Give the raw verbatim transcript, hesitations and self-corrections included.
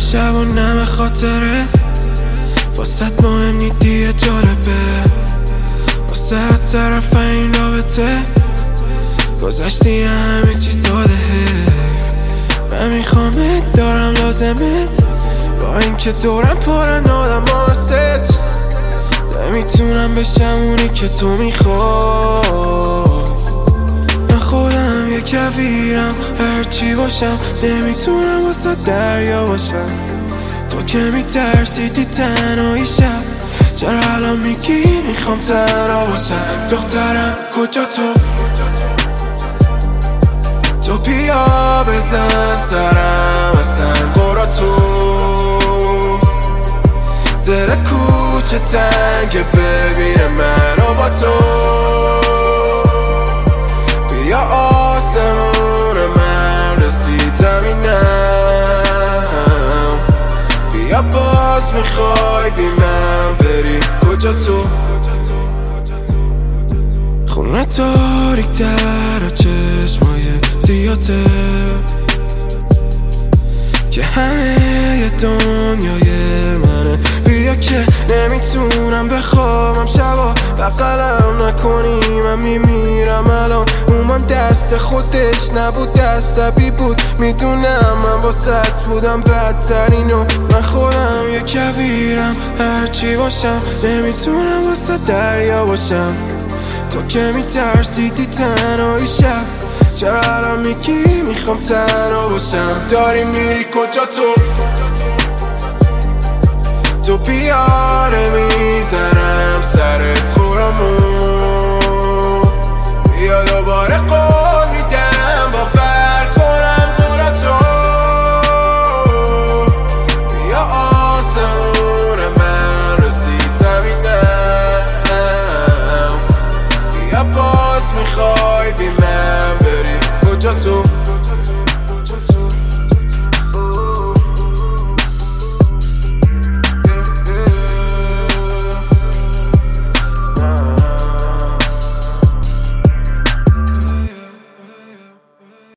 شب و نم خاطره واسط مهم نیدیه جالبه واسط طرف این رابطه گذشتی همه چی ساده حیف من میخوامت دارم لازمت با اینکه دورم پرن آدم هاست نمیتونم بشم اونی که تو میخوای من خودم یه کویرم هرچی باشم نمیتونم واسه دریا باشم تو که میترسیدی تنهایی شب چرا الان میگی میخوام تنها باشم دخترم کجا تو تو بیا بزن سرم اصلا قرا تو در کوچه تنگه ببینه منو با تو بیا آسمون من رسید زمینم بیا باز میخوای بی من بری کجا تو خونه تاریک در چشمای زیاده که همه دنیای منه بیا که نمیتونم بخوابم شبا بغلم نکنی من میمیرم الان اومن دست خودش نبود عصبی بود میدونم من واسط بودم بدترینو من خودم یه کویرم هرچی باشم نمیتونم واسه دریا باشم تو که میترسیدی تنهایی شب چرا الان میگی میخوام تنها باشم داری میری کجا تو تو بیاره